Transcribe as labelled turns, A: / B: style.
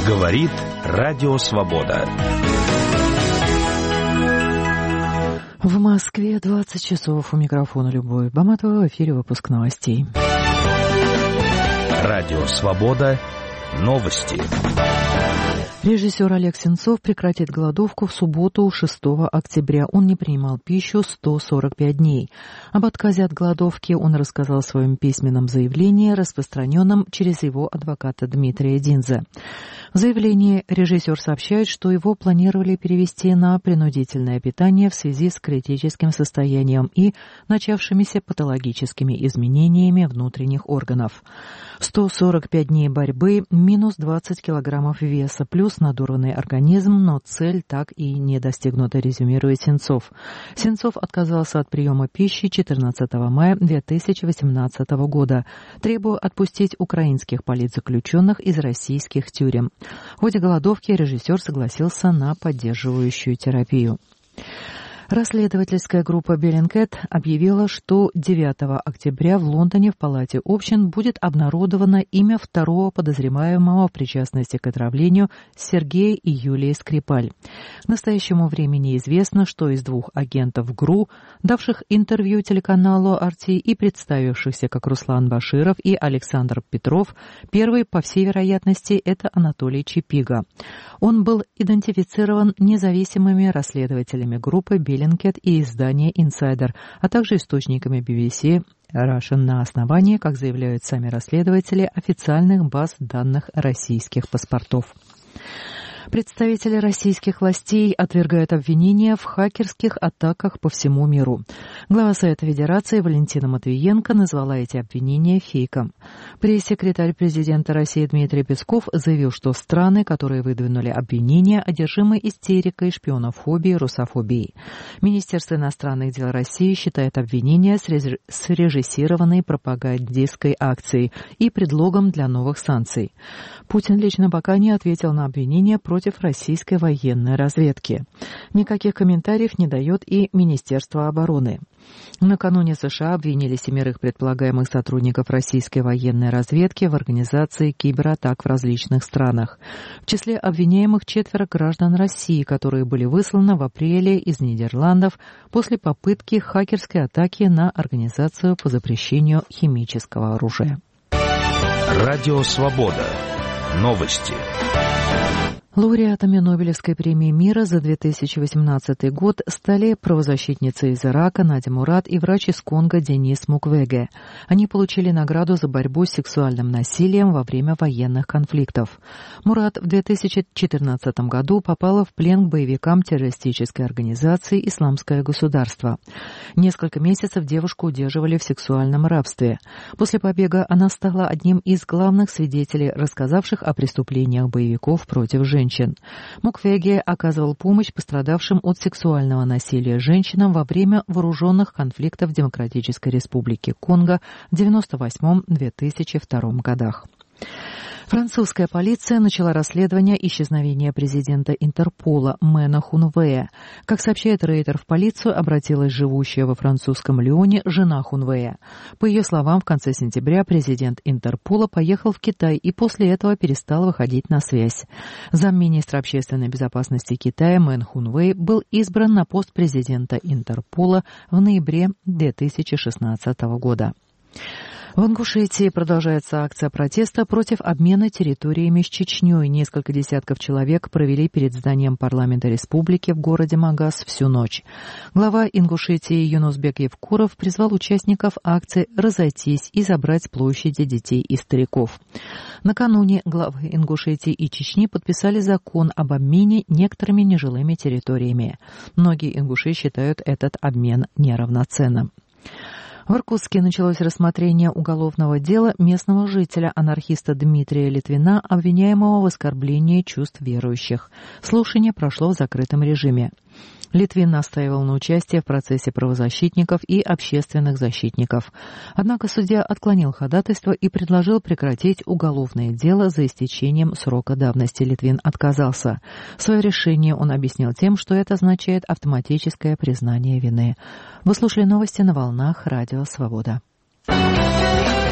A: Говорит Радио Свобода.
B: В Москве 20 часов. У микрофона Любовь Баматова. В эфире выпуск новостей.
A: Радио Свобода. Новости.
B: Режиссер Олег Сенцов прекратит голодовку в субботу, 6 октября. Он не принимал пищу 145 дней. Об отказе от голодовки он рассказал в своем письменном заявлении, распространенном через его адвоката Дмитрия Динзе. В заявлении режиссер сообщает, что его планировали перевести на принудительное питание в связи с критическим состоянием и начавшимися патологическими изменениями внутренних органов. 145 дней борьбы, минус 20 килограммов веса, плюс надорванный организм, но цель так и не достигнута, резюмирует Сенцов. Сенцов отказался от приема пищи 14 мая 2018 года, требуя отпустить украинских политзаключенных из российских тюрем. В ходе голодовки режиссер согласился на поддерживающую терапию. Расследовательская группа Bellingcat объявила, что 9 октября в Лондоне в Палате общин будет обнародовано имя второго подозреваемого в причастности к отравлению Сергея и Юлии Скрипаль. К настоящему времени известно, что из двух агентов ГРУ, давших интервью телеканалу RT и представившихся как Руслан Баширов и Александр Петров, первый, по всей вероятности, это Анатолий Чепига. Он был идентифицирован независимыми расследователями группы Bellingcat и издания Insider, а также источниками BBC Russian на основании, как заявляют сами расследователи, официальных баз данных российских паспортов. Представители российских властей отвергают обвинения в хакерских атаках по всему миру. Глава Совета Федерации Валентина Матвиенко назвала эти обвинения фейком. Пресс-секретарь президента России Дмитрий Песков заявил, что страны, которые выдвинули обвинения, одержимы истерикой, шпионофобией, русофобией. Министерство иностранных дел России считает обвинения срежиссированной пропагандистской акцией и предлогом для новых санкций. Путин лично пока не ответил на обвинения против российской военной разведки. Никаких комментариев не дает и Министерство обороны. Накануне США обвинили 7 предполагаемых сотрудников российской военной разведки в организации кибератак в различных странах. В числе обвиняемых 4 граждан России, которые были высланы в апреле из Нидерландов после попытки хакерской атаки на организацию по запрещению химического оружия.
A: Радио Свобода. Новости.
B: Лауреатами Нобелевской премии мира за 2018 год стали правозащитница из Ирака Надя Мурад и врач из Конго Денис Муквеге. Они получили награду за борьбу с сексуальным насилием во время военных конфликтов. Мурад в 2014 году попала в плен к боевикам террористической организации «Исламское государство». Несколько месяцев девушку удерживали в сексуальном рабстве. После побега она стала одним из главных свидетелей, рассказавших о преступлениях боевиков против женщин. Муквеге оказывал помощь пострадавшим от сексуального насилия женщинам во время вооруженных конфликтов в Демократической Республике Конго в 1998-2002 годах. Французская полиция начала расследование исчезновения президента Интерпола Мэна Хунвея. Как сообщает Рейтер, в полицию обратилась живущая во французском Лионе жена Хунвея. По ее словам, в конце сентября президент Интерпола поехал в Китай и после этого перестал выходить на связь. Замминистра общественной безопасности Китая Мэн Хунвей был избран на пост президента Интерпола в ноябре 2016 года. В Ингушетии продолжается акция протеста против обмена территориями с Чечней. Несколько десятков человек провели перед зданием парламента республики в городе Магас всю ночь. Глава Ингушетии Юнусбек Евкуров призвал участников акции разойтись и забрать с площади детей и стариков. Накануне главы Ингушетии и Чечни подписали закон об обмене некоторыми нежилыми территориями. Многие ингуши считают этот обмен неравноценным. В Иркутске началось рассмотрение уголовного дела местного жителя, анархиста Дмитрия Литвина, обвиняемого в оскорблении чувств верующих. Слушание прошло в закрытом режиме. Литвин настаивал на участии в процессе правозащитников и общественных защитников. Однако судья отклонил ходатайство и предложил прекратить уголовное дело за истечением срока давности. Литвин отказался. Свое решение он объяснил тем, что это означает автоматическое признание вины. Вы слушали новости на волнах Радио Свобода.